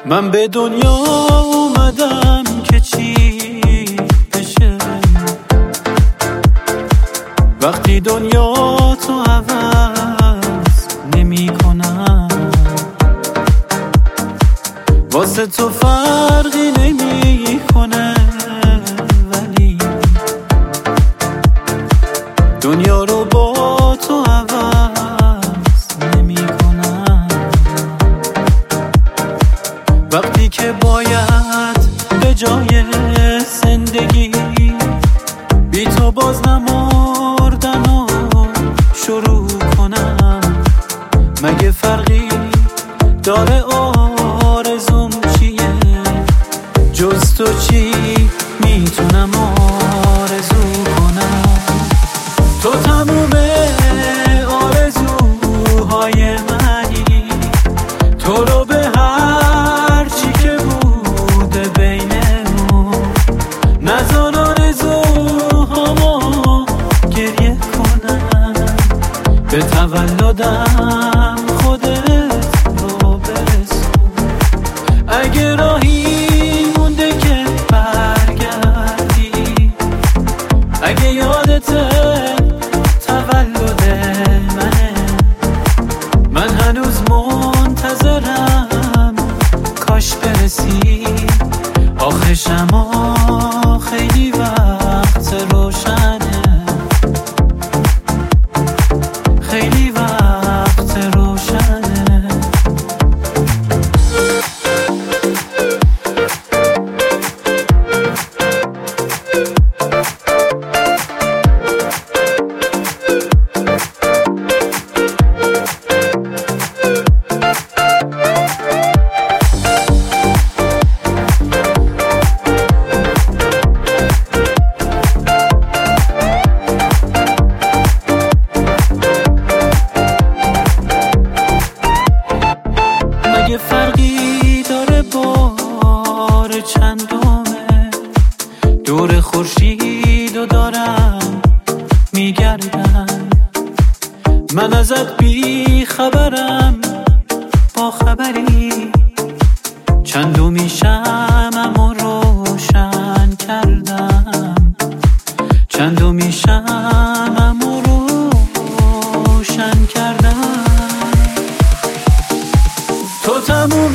من به دنیا اومدم که چی بشه وقتی دنیا تو عوض نمی کنم، واسه تو فرقی نمی کنه، ولی دنیا رو با تو عوض نمی کنم. وقتی که باید به جای زندگی بی تو باز نمردن و شروع کنم، مگه فرقی داره آرزوم چیه؟ جز تو چی میتونم آرزو کنم؟ تو تموم آرزوهای منی، تو رو به هر چی که بوده بینمون، نذار آرزوهامو گریه کنم، به تولدم خودت رو برسون. اگه راهی مونده که برگردی، اگه یادته تولد منه، من هنوز منتظرم کاش برسی. آخه شما خیلی وقت روشنه، خیلی وقت روشنه. مگه فرقی داره بار چندمه؟ دور خورشید و دارم میگردم، من ازت بی خبرم، با خبری چندمی شمعمو روشن کردم، چندمی شمعمو روشن کردم. تو تموم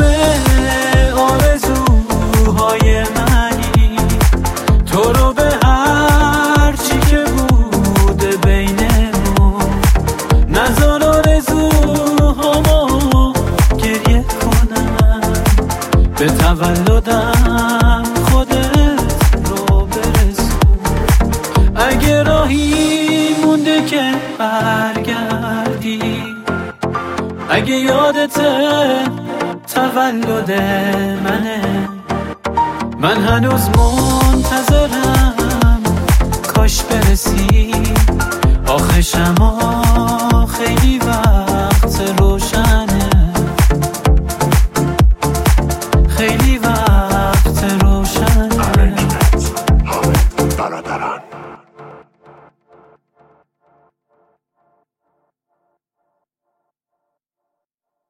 آرزوهای منی، تو رو به هر چی که بوده بینمون، نذار آرزوهامو گریه کنم، به تولدم خودت رو برسون. اگه راهی مونده که برگردی، اگه یادته تولد منه، من هنوز منتظرم کاش برسی. آخه شما خیلی وقت روشن